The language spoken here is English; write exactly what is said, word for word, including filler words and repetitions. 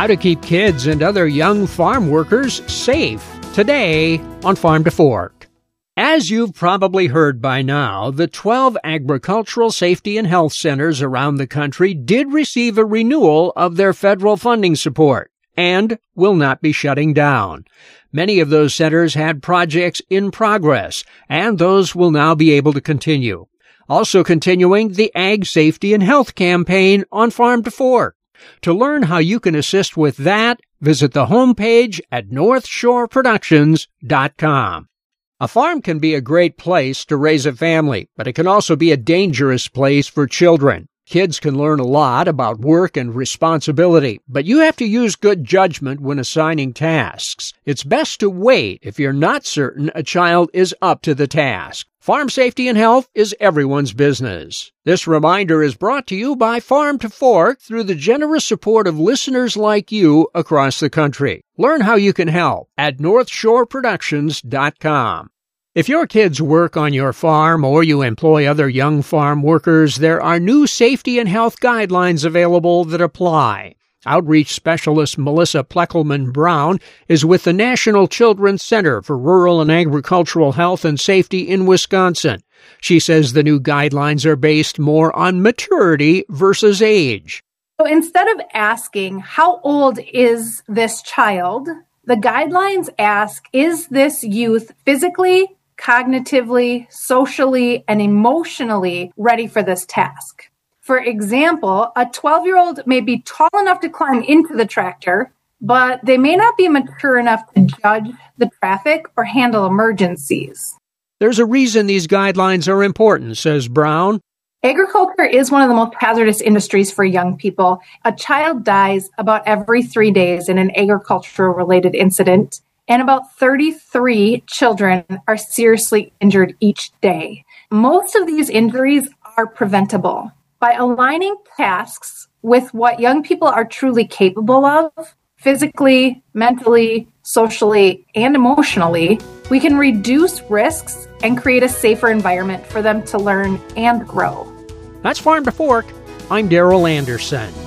how to keep kids and other young farm workers safe today on Farm to Fork. As you've probably heard by now, the twelve agricultural safety and health centers around the country did receive a renewal of their federal funding support and will not be shutting down. Many of those centers had projects in progress, and those will now be able to continue. Also continuing the Ag Safety and Health campaign on Farm to Fork. To learn how you can assist with that, visit the homepage at north shore productions dot com. A farm can be a great place to raise a family, but it can also be a dangerous place for children. Kids can learn a lot about work and responsibility, but you have to use good judgment when assigning tasks. It's best to wait if you're not certain a child is up to the task. Farm safety and health is everyone's business. This reminder is brought to you by Farm to Fork through the generous support of listeners like you across the country. Learn how you can help at north shore productions dot com. If your kids work on your farm or you employ other young farm workers, there are new safety and health guidelines available that apply. Outreach specialist Melissa Pleckelman Brown is with the National Children's Center for Rural and Agricultural Health and Safety in Wisconsin. She says the new guidelines are based more on maturity versus age. So instead of asking, how old is this child? The guidelines ask, is this youth physically, cognitively, socially, and emotionally ready for this task? For example, a twelve-year-old may be tall enough to climb into the tractor, but they may not be mature enough to judge the traffic or handle emergencies. There's a reason these guidelines are important, says Brown. Agriculture is one of the most hazardous industries for young people. A child dies about every three days in an agricultural-related incident, and about thirty-three children are seriously injured each day. Most of these injuries are preventable. By aligning tasks with what young people are truly capable of, physically, mentally, socially, and emotionally, we can reduce risks and create a safer environment for them to learn and grow. That's Farm to Fork. I'm Darrell Anderson.